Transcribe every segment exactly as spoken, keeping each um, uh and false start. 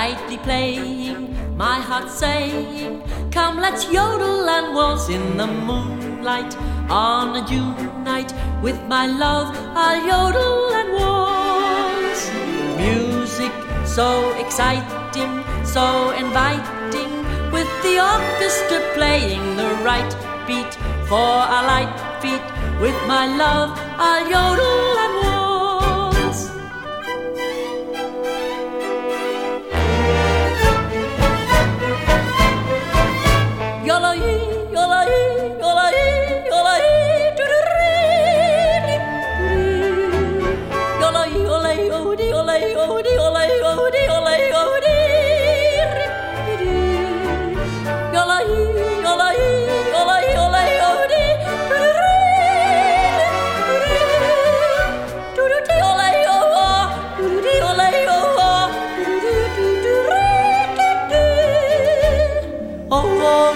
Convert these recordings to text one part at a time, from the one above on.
brightly playing, my heart saying, come let's yodel and waltz in the moonlight. On a June night with my love I'll yodel and waltz. Music so exciting, so inviting, with the orchestra playing the right beat for a light feet. With my love I'll yodel and waltz. Yola-ee, yola-ee, yola-ee, yola-ee, doo-doo-doo-doo-doo. Yola-ee, yola-ee, oh-dee, yola-ee, oh-dee, yola-ee, oh-dee, yola-ee, oh-dee. Yola-ee, yola-ee, yola-ee, yola-ee, oh-dee, doo-doo-doo-doo-doo. Yola-ee, oh-oh, doo-doo-doo, yola-ee, oh-oh, doo-doo-doo-doo-doo. Oh-oh.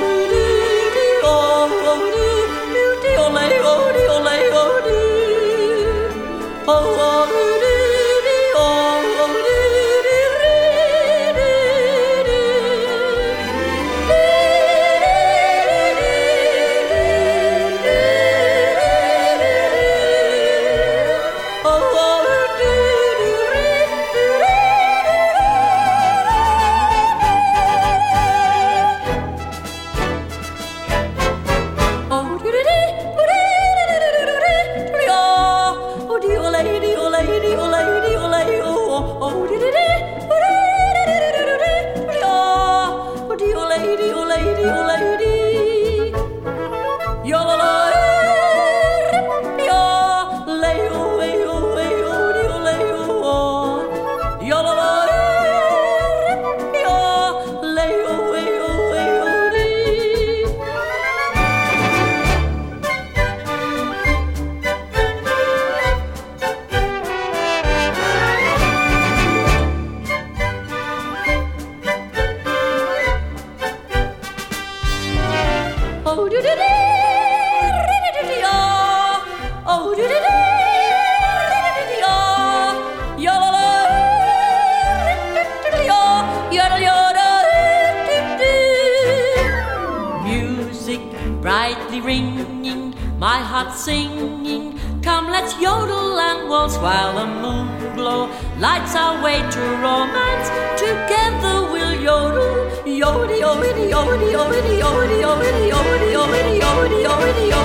Music brightly ringing, my heart singing, come let's yodel and waltz while the moon glow lights our way to romance. Together we'll yodel, yodel, yodel, yodel, yodel, yodel, yodel, yodel, yodel, yodel, yodel.